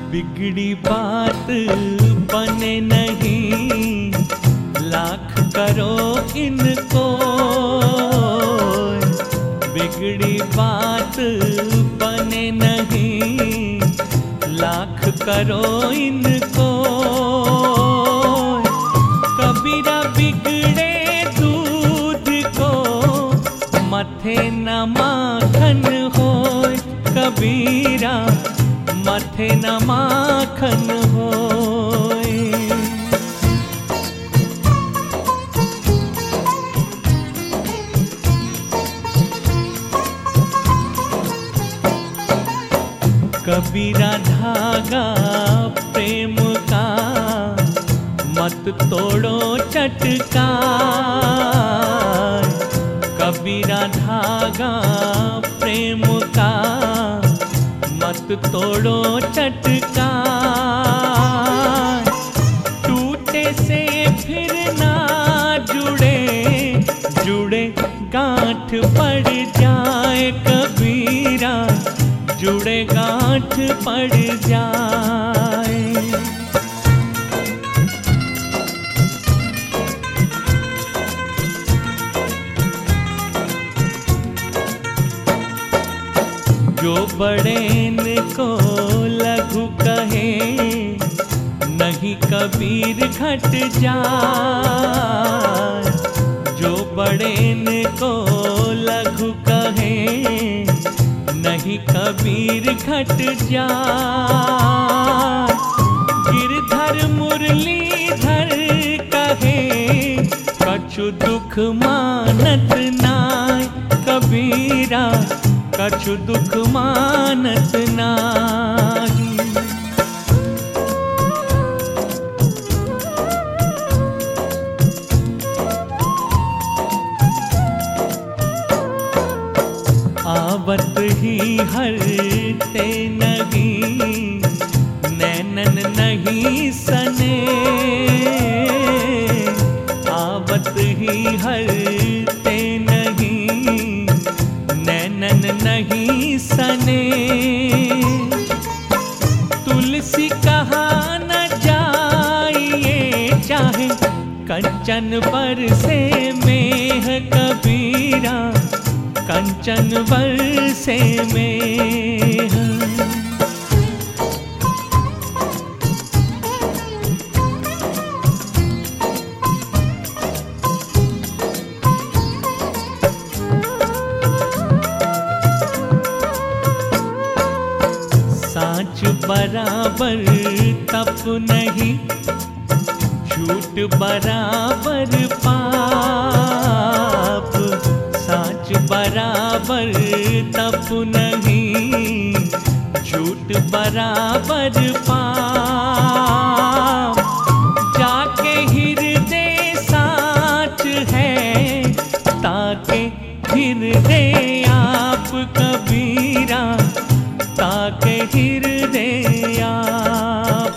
बिगड़ी बात बने नहीं, लाख करो इनको। बिगड़ी बात बने नहीं, लाख करो इनको। कबीरा बिगड़े दूध को, मथे न माखन होय। कबीरा मथे न माखन होय। कबीरा धागा प्रेम का, मत तोड़ो चटका। कबीरा धागा प्रेम का, मत तोड़ो चटका। टूटे से फिर ना जुड़े, जुड़े गांठ पड़ जाए। कबीरा जुड़े गांठ पड़ जाए। जो बड़े को लघु कहे, नहीं कबीर घट जाए। जो बड़े को लघु कहे, नहीं कबीर घट जाए। गिरधर मुरलीधर कहे, कछु दुख मानत नाय। कबीरा कछु दुख मानत नाही। आवत ही हरते नहीं, नैनन नहीं सने। आवत ही हरते नहीं, नैनन नहीं सने। तुलसी कहा न जाइए, चाहे कंचन बरसे मेह। कबीरा कंचन बरसे मेह। साँच बराबर तप नहीं, झूठ बराबर पाप। साँच बराबर तप नहीं, झूठ बराबर पाप। जाके हृदय साँच है, ताके हृदय आप। कबीरा ताके हृदय आप।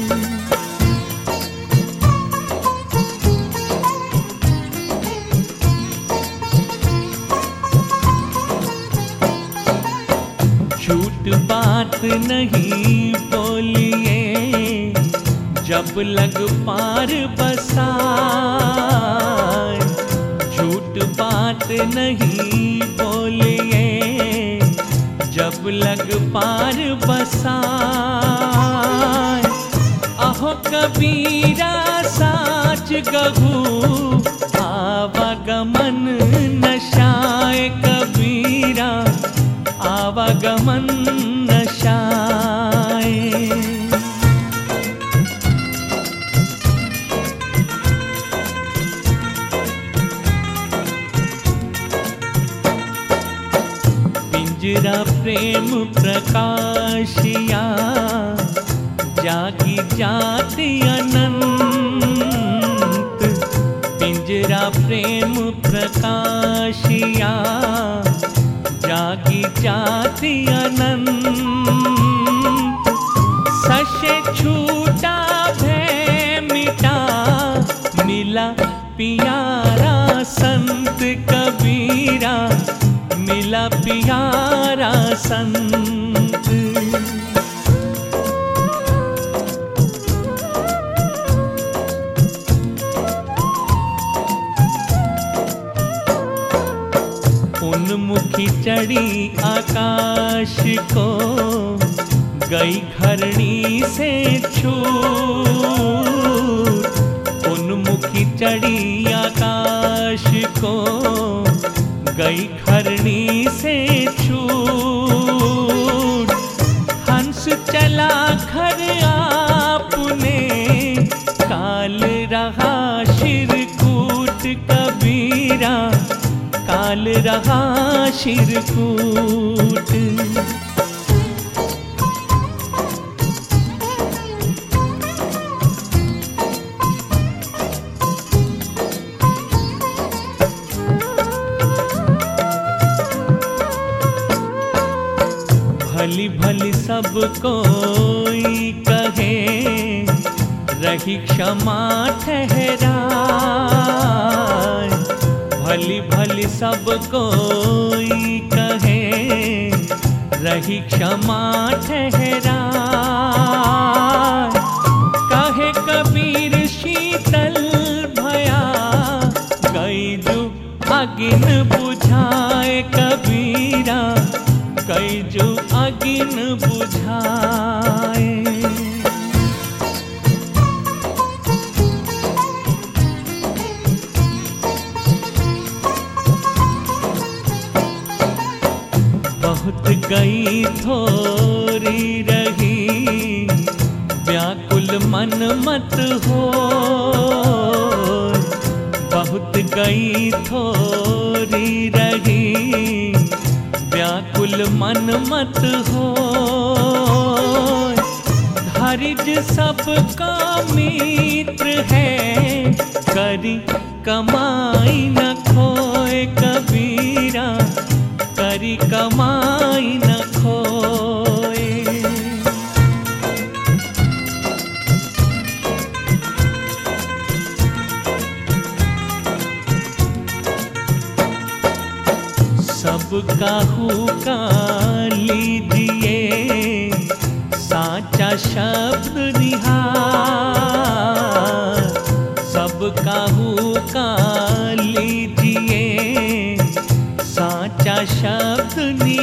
झूठ बात नहीं बोलिए, जब लग पार बसाए। झूठ बात नहीं बोलिए, जब लग पार बसाए। अहो कबीरा साच गहू, आवागमन नशाए। कबीरा आवागमन नशाए। पिंजरा प्रेम प्रकाशिया, जागी जाति अनंत। पिंजरा प्रेम प्रकाशिया, जागी जाति अनंत। सशे छूटा भय मिटा, मिला प्यारा संत। कबीरा मिला प्यारा संत। गई घरणी से छूट, उन्मुखी चढ़ी आकाश को, गई घरणी से छूट। हंस चला घर आपने, काल रहा शिरकूट कबीरा, काल रहा शिरकूट। भली भली सब कोई कहे, रही क्षमा ठहराए। भली भली सब कोई कहे, रही क्षमा ठहराए। कहे कबीर शीतल भया, गई जो अगिन बुझाए कबीरा, गई जो अगिन बुझाए। बहुत गई थोड़ी रही, व्याकुल मन मत हो। बहुत गई थोड़ी रही, व्याकुल मन मत हो। धैर्य सबका मित्र है, करी कमाई न खोए कबीरा, करी कमाई न खोए। सब काहू का लीजिए, साचा शब्द निहार। सब काहू का लीजिए, साचा शब्द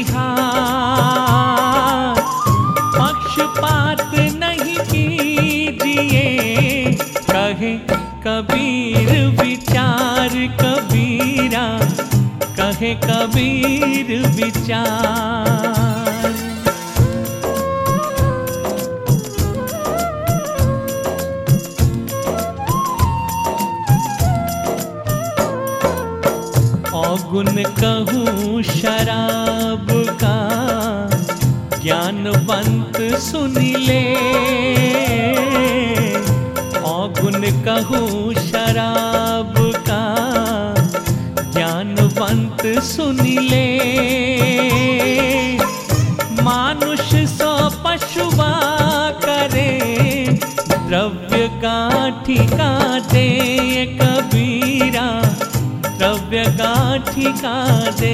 निहार। पक्षपात नहीं कीजिए, कहे कबीर विचार कबीरा, कहे कबीर विचार। औगुन कहूँ शराब का, ज्ञानवंत सुन ले। औगुन कहूँ शराब का, ज्ञानवंत सुन ले। मानुष सो पशुवा करे, द्रव्य गांठी का दे कबीरा, द्रव्य गांठी का दे।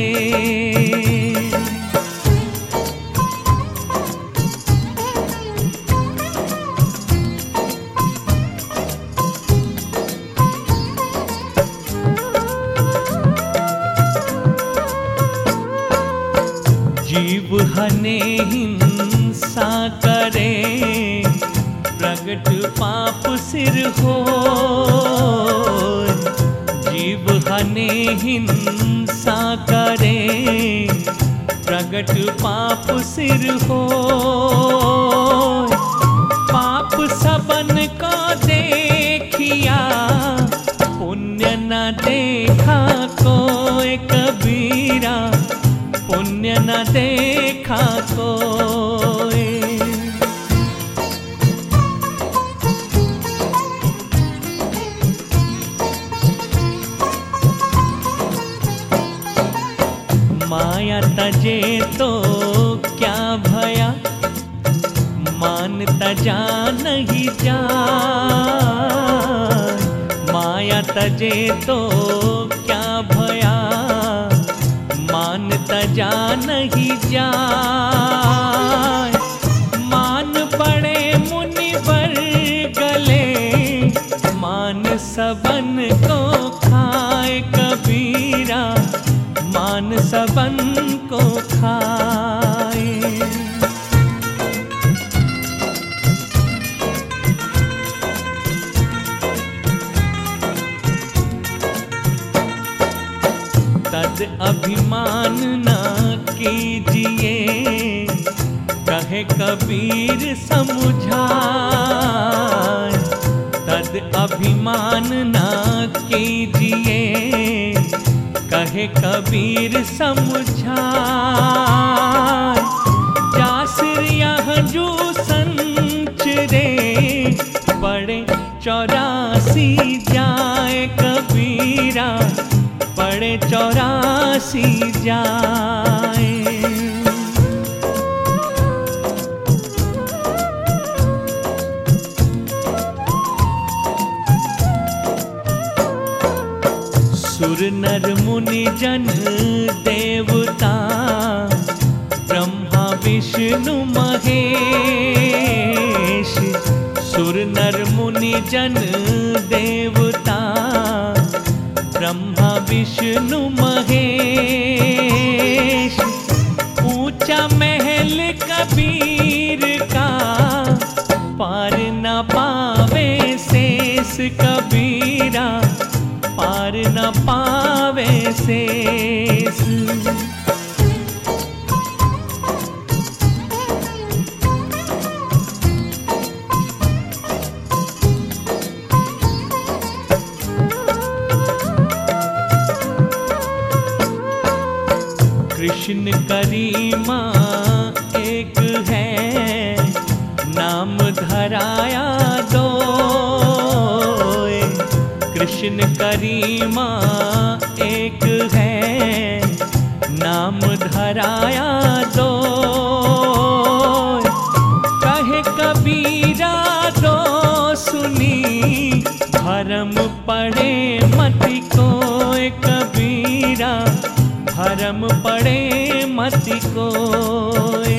जीव हने हिंसा करे, प्रगट पाप सिर हो। जीव हने हिंसा करे, प्रगट पाप सिर हो। पाप सबन को देखिया, पुण्य न देखा कोई कबीरा, पुण्य न देखा कोई। माया तजे तो क्या भया, मान तजा नहीं जा। माया तजे तो क्या भया, मान तजा नहीं जा। मान पड़े मुनिवर गले, मान सबन को खाए कबीरा, मान सबन को खाए। अभिमान न कीजिए, कहे कबीर समुझाए। तद अभिमान न कीजिए, कहे कबीर समुझाए। जासिर यह जो संचरे, पड़े 84 जाए कबीरा, पड़े 84 जाए। सुर नर मुनि जन देवता, ब्रह्मा विष्णु महेश। सुर नर मुनि जन देवता, ब्रह्मा विष्णु महेश। ऊंचा महल कबीर का, पार न पावे शेष कबीरा, पार न पावे शेष। कृष्ण करीमा एक है, नाम धराया दो। कृष्ण करीमा एक है, नाम धराया दो। कहे कबीरा दो सुनी, भरम पड़े मति कोय कबीरा, भरम पड़े मति कोय।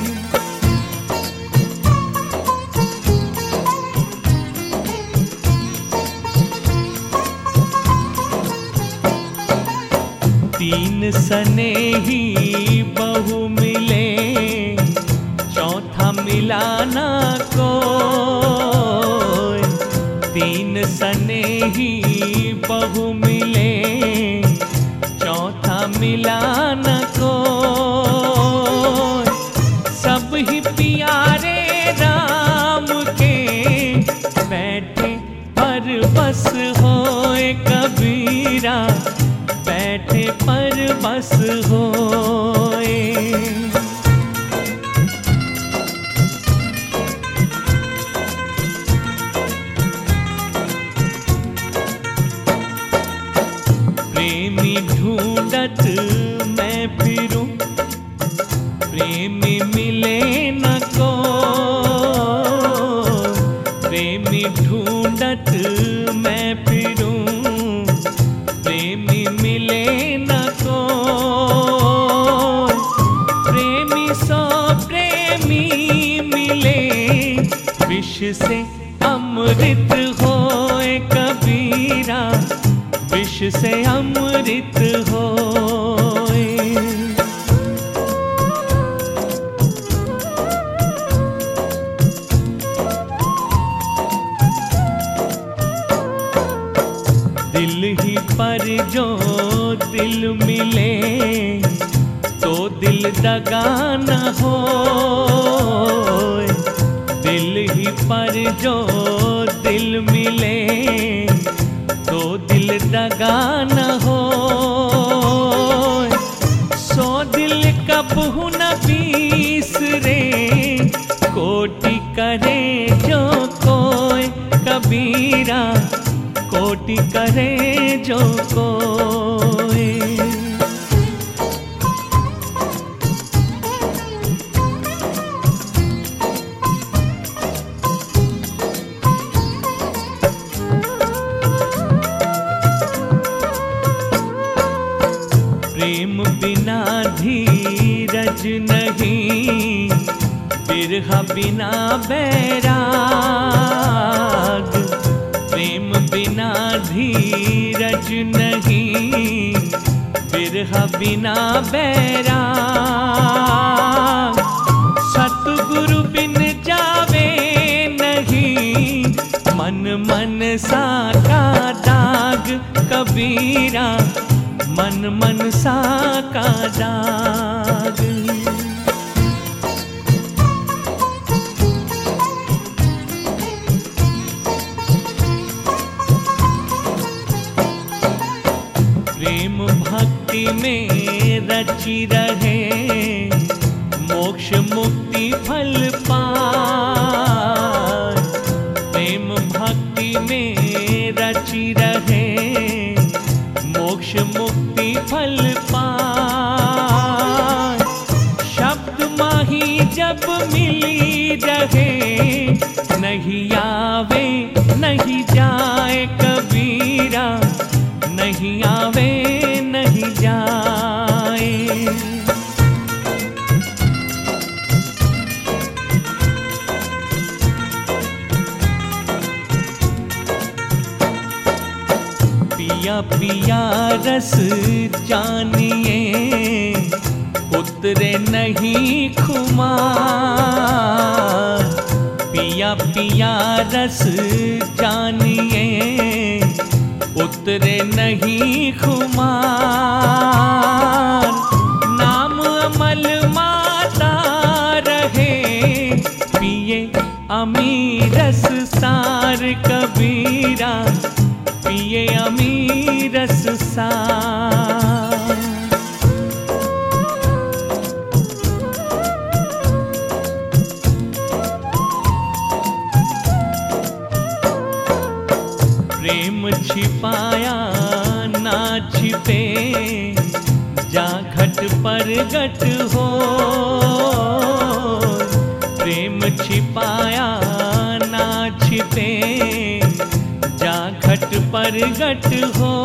तीन सनेही बहु मिले, चौथा मिला ना कोय। तीन सनेही बहु मिले, चौथा मिला न कोय। सब ही प्यारे राम के, बैठे पर बस होए कबीरा, बैठे पर बस होए। प्रेमी ढूंढत मैं फिरूं, प्रेमी मिले न को। प्रेमी ढूंढत मैं फिरूं, प्रेमी मिले न को। प्रेमी सो प्रेमी मिले, विष से अमृत होए कबीरा, विष से अमृत होए। दिल ही पर जो दिल मिले, तो दिल दगा न हो। दिल ही पर जो दिल मिले, तो दिल दगा न हो। सो दिल कबहु न बीसरे, कोटि करे जो कोय कबीरा, कोटि करे जो कोय। प्रेम बिना धीरज नहीं, बिरहा बिना बैराग। प्रेम बिना धीरज नहीं, बिरहा बिना बैराग। सतगुरु बिन जावे नहीं, मन मन सा का दाग कबीरा, मन मन सा मारा दाग। प्रेम भक्ति में रची रहे, मोक्ष मुक्ति फल पाए। प्रेम भक्ति में रची रहे, मोक्ष मुक्ति फल पाए। शब्द माही जब मिली रहे, नहीं आवे नहीं जाए कबीरा, नहीं आवे नहीं जाए। पिया पिया रस जानिए, उतरे नहीं खुमार। पिया पिया रस जानिए, उतरे नहीं खुमार। नाम अमल माता रहे, पिए अमीरस सार कबीरा, पिए अमीरस सार। प्रेम छिपाया ना छिपे, जा घट पर घट हो। प्रेम छिपाया ना छिपे, जा घट पर घट हो।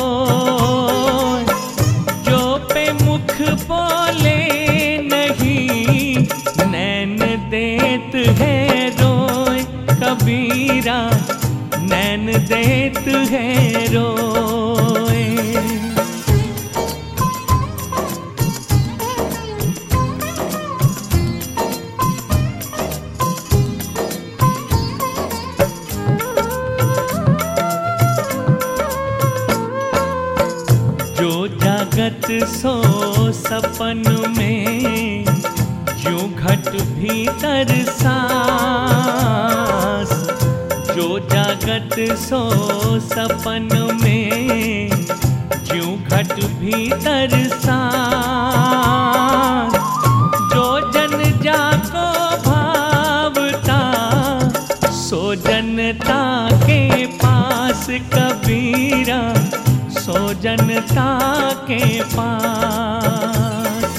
जो पे मुख बोले नहीं, नैन देत है रोए कबीरा, नैन देत है रोए। जो जागत सो सपन में, जो घट भीतर सांस। जो जागत सो सपन में, जो घट भीतर सांस। जो जन जाको भावता, सो जनता के पास कबीरा, सो जनता के पास।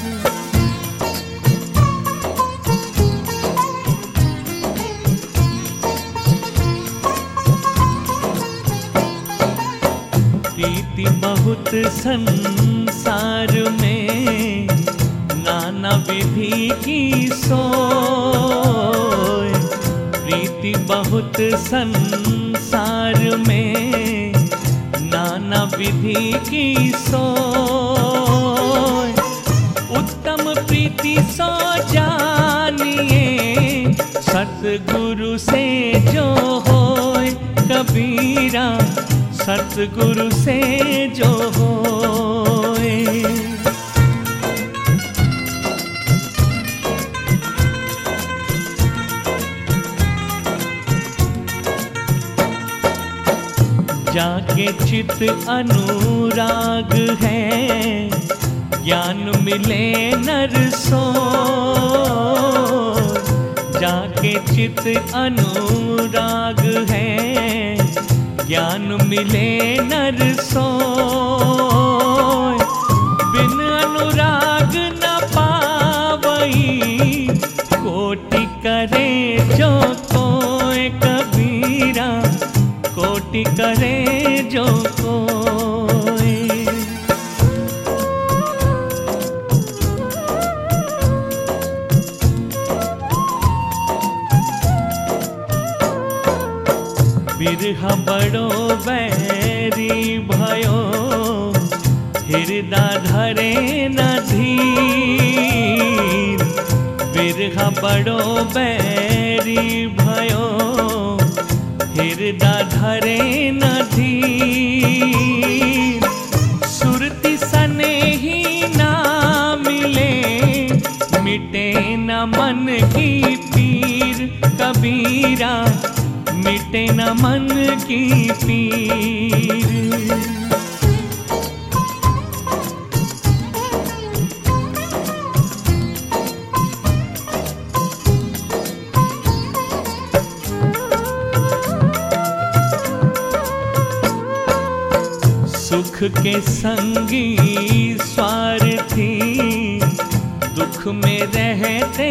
प्रीति बहुत संसार में, नाना विधि की सोय। प्रीति बहुत संसार में, नाना विधि की सोय। उत्तम प्रीति सो जानिए, सतगुरु से जो होए कबीरा, सतगुरु से जो होए। जाके चित अनुराग है, ज्ञान मिले नर सोय। जाके चित अनुराग है, ज्ञान मिले नर सोय। बिन अनुराग न पावई, कोटि करे जो कोय कबीरा, कोटि करे जो कोय। बिरहा बड़ो बैरी भयो, हृदय धरे न धीर। बिरहा बड़ो बैरी भयो, हृदय धरे न धीर। सुरति सने ही ना की पीर कबीरा, मिटे न मन की पीर। सुख के संगी स्वार्थी, दुख में रहते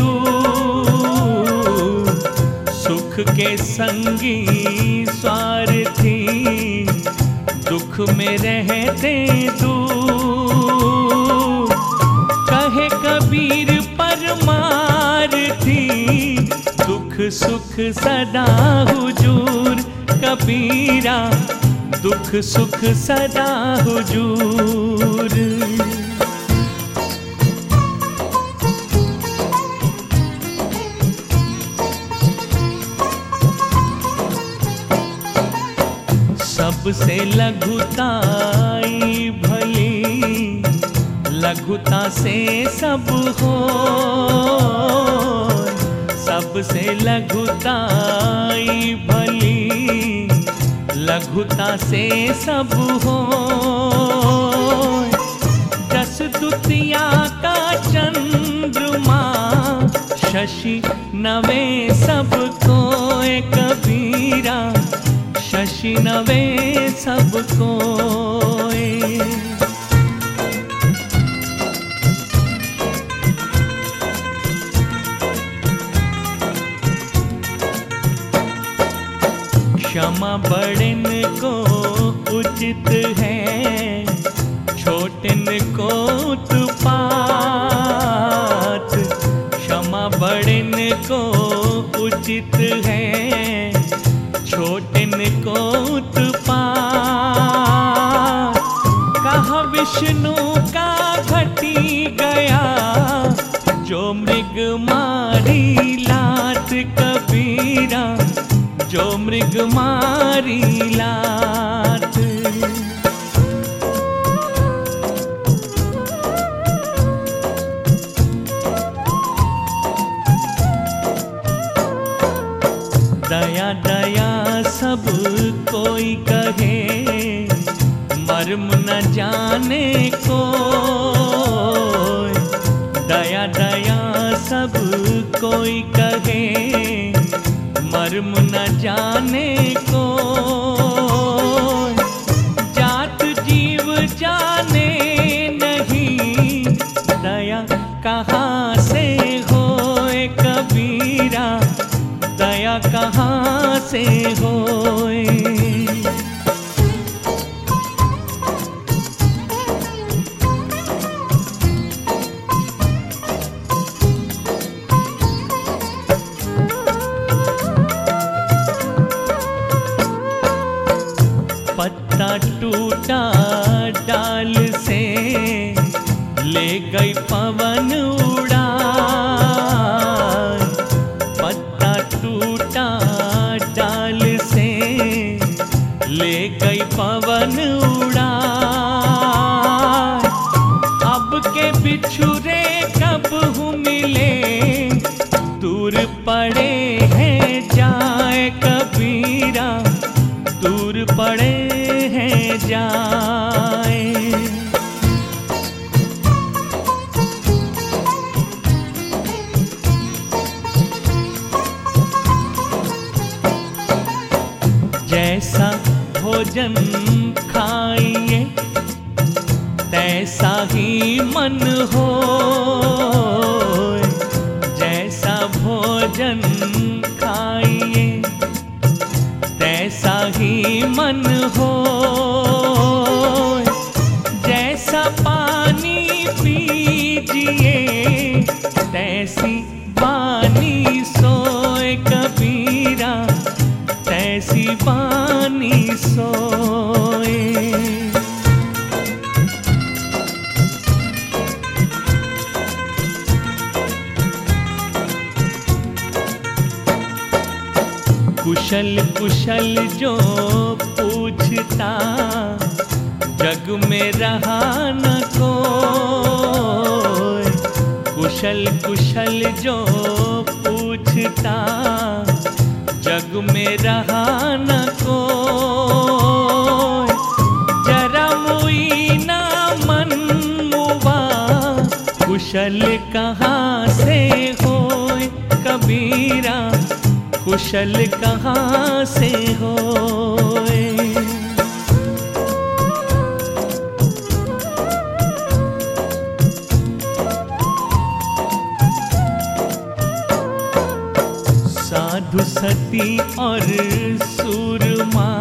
दूर। सुख के संगी स्वार्थी, दुख में रहते दूर। कहे कबीर परमार्थी, दुख सुख सदा हुजूर। कबीरा दुख सुख सदा हुजूर। सबसे लघुताई भली, लघुता से सब हो। सबसे लघुताई भली, लघुता से सब हो। जस दुतिया का चंद्रमा, शशि नवे सब कोय। कबीरा शशि नवे सब कोय। क्षमा बड़न को उचित है, छोटन को उत्पात। क्षमा बड़न को उचित है, छोटन को उत्पात। कहा विष्णु का घटी गया, जो मृग मारी लात। कबीरा जो मृग मारी लात। दया दया सब कोई कहे, मर्म न जाने को। दया दया सब कोई कहे, मर्म न जाने को। जात जीव जाने नहीं, दया कहाँ से होए। कबीरा दया कहाँ से होए। पत्ता टूटा डाल से, ले गई पवन उड़ा। पत्ता टूटा डाल से, ले गई पवन उड़ा। अब के बिछुरे कब हूँ मिले, दूर पड़े हैं जाए। कबीरा दूर पड़े हैं जाए। जैसा भोजन खाइए, तैसा ही मन हो। जैसा भोजन खाइए, तैसा ही मन हो। जैसा पानी पीजिए, तैसी वाणी सोए। कबीरा तैसी वाणी सोए। कुशल कुशल जो पूछता, जग में रहा न कोई। कुशल कुशल जो पूछता, जग में रहा न कोई। जरा मुई ना मन मुआ, कुशल कहाँ से होय कबीरा, कुशल कहाँ से होय। साधु सती और सूरमा,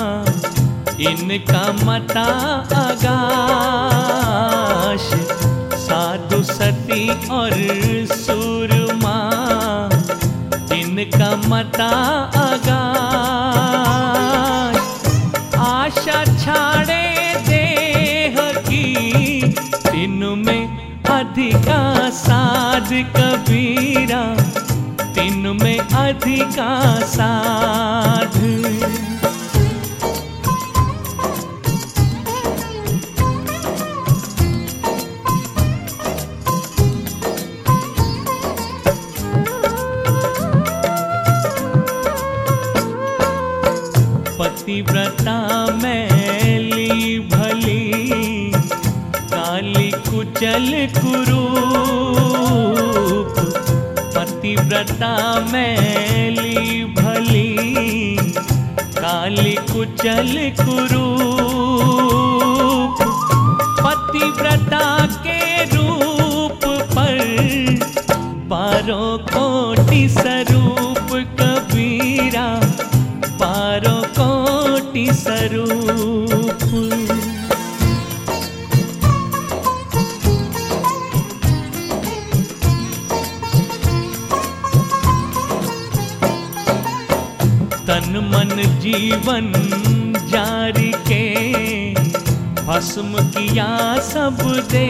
इनका मता आगाश। साधु सती और सूरमा, इनका मता आगाश। आशा छाड़े देह की, तीनों में अधिका साध कबीरा, तीनों में अधिका साध। पतिव्रता मैली भली, काली कुचल कुरूप। पतिव्रता मैली भली, काली कुचल कुरूप। पतिव्रता के रूप पर 12 कोटि स्वरूप कबीरा, 12 कोटि स्वरूप। तन मन जीवन जारी के, भस्म किया सब दे।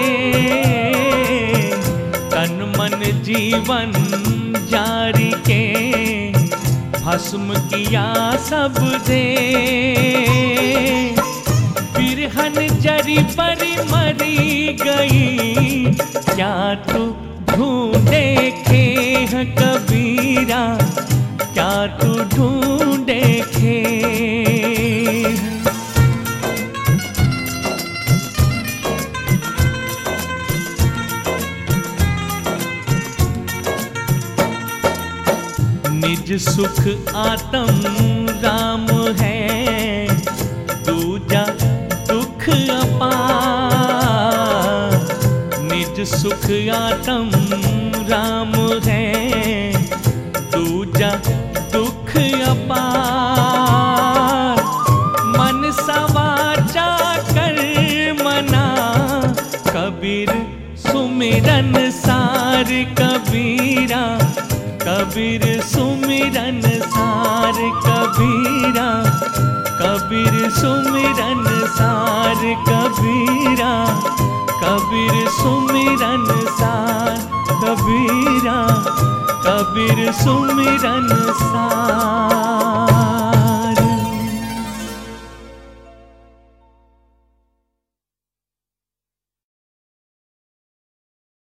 तन मन जीवन जारी के, भस्म किया सब दे। बिरहन जरी परी मरी गई, क्या तू ढूंढे खेह कबीरा, क्या तू ढूंढे खेह। निज सुख आत्म राम है, दूजा दुख अपार। निज सुख आत्म राम है, दूजा दुख अपार। मन सवाचा कर मना, कबीर सुमिरन सार कबीरा, कबीर सुमिरन सार कबीरा, कबीर सुमिरन सार कबीरा, कबीर सुमिरन सार कबीरा, कबीर सुमिरन सार।